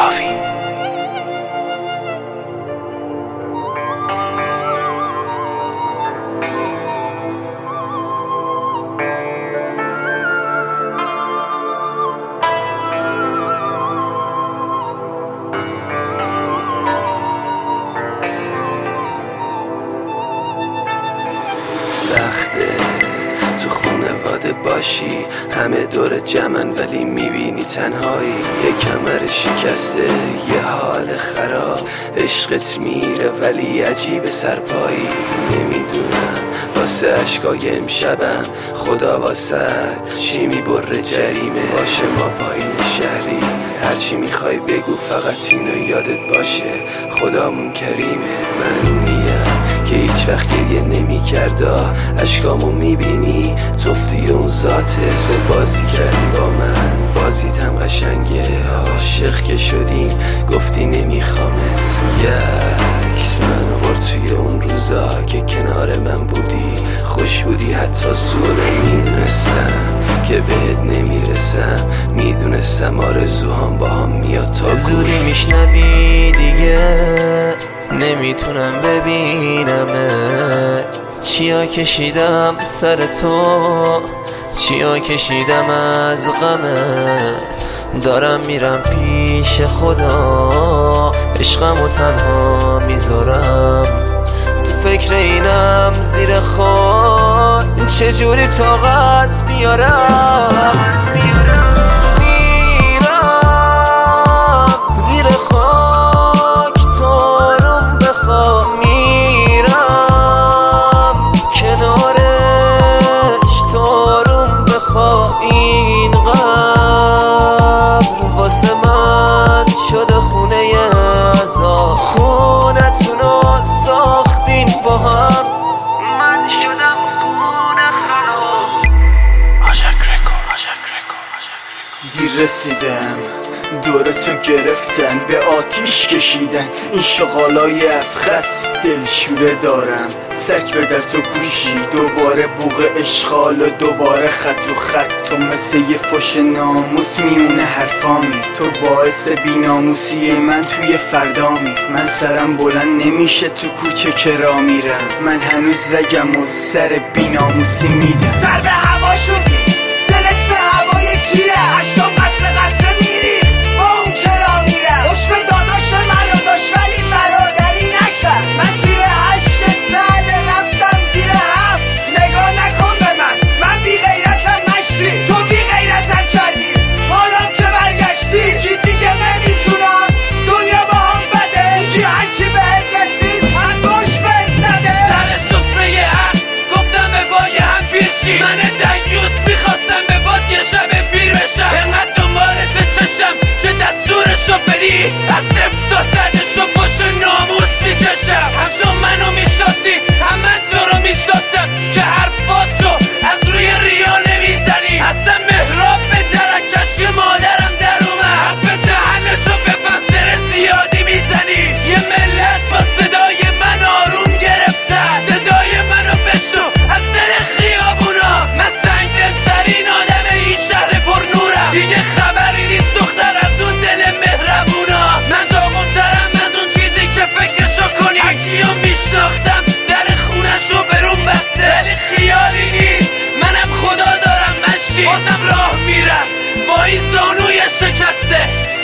راوی. تو خونواده باشی همه دور جمعن ولی میبینی تنهایی، یه کمر شکسته یه حال خراب، عشقت میره ولی عجیب سرپایی. نمیدونم واسه عشقای امشبم خدا واسد چی میبره جریمه، باشه ما پایین شهری هرچی میخوای بگو فقط اینو یادت باشه خدامون کریمه. من اونیم که هیچ وقت گریه نمی کرده، عشقامو میبینی توفتی اون ذاته. تو بازی کردی با من بازیتم قشنگه، عاشق که شدیم گفتی نمیخوامت. یکس من آورد توی اون روزا که کنار من بودی، خوش بودی حتی زوره. میدونستم که بهت نمیرسم، میدونستم آرزوهام با هم میاد تا زودی میشنوی دیگه نمیتونم ببینمه. چیا کشیدم سر تو، چیا کشیدم از غمت. دارم میرم پیش خدا، عشقمو تنها میذارم. تو فکر اینم زیر خود چجوری طاقت بیارم. این قبر واسه من شده خونه عذاب، خونتونو ساختین با هم، من شدم خونه خراب. دیر رسیدم دورتو گرفتن به آتیش کشیدن، این شغالای افخت دلشوره دارم. سک به در تو گوشی دوباره بوق اشغال و دوباره خط رو خط. تو مثل یه فش ناموس میونه حرفامی، تو باعث بیناموسی من توی فردامی. من سرم بلند نمیشه تو کوچه که را میرم، من هنوز رگم و سر بیناموسی میدم. سر به هوا شدی دلت به هوای کیره، هشتا قصر میری با اون چرا میره. خوش به داداش منو داشت ولی برادری نکرد، من زیر 8 سال رفتم زیر 7. نگاه نکن به من بی غیرتم مشتی، تو بی غیرتم کردی حالا که برگشتی. کی دیگه نمیتونم دنیا با هم بده، کی هرچی بهت رسید از باش بهت زده. سر سفره حق گفتم به بای هم پیشی، من دیوس میخواستم به باد یه شب پیر بشم. انقدر دنبالت چشم که دستورشو بدی، از صفر تا صدشو پشت ناموس میکشم. همچون منو میشناسی هم من تو رو میشناسم که حرفاتو از روی ریا نمیزنی. اصلا مهراب به درکش که مادرم در اومد، حرف دهنتو بفهم سر زیادی میزنی. یه ملت با صدای من آروم گرفتن، صدای منو بشنو از دل خیابونا. من سنگ دلترین آدم این شهر پر نورم، دیگه خبری نیست دختر از اون دل مهربونا. من داغونترم از اون چیزی که فکرشو کنی. هرکیو میشناختم در خونشو برون بسته، ولی خیالی نیست منم خدا دارم مشتی. بازم راه میرم با این زانوی شکسته.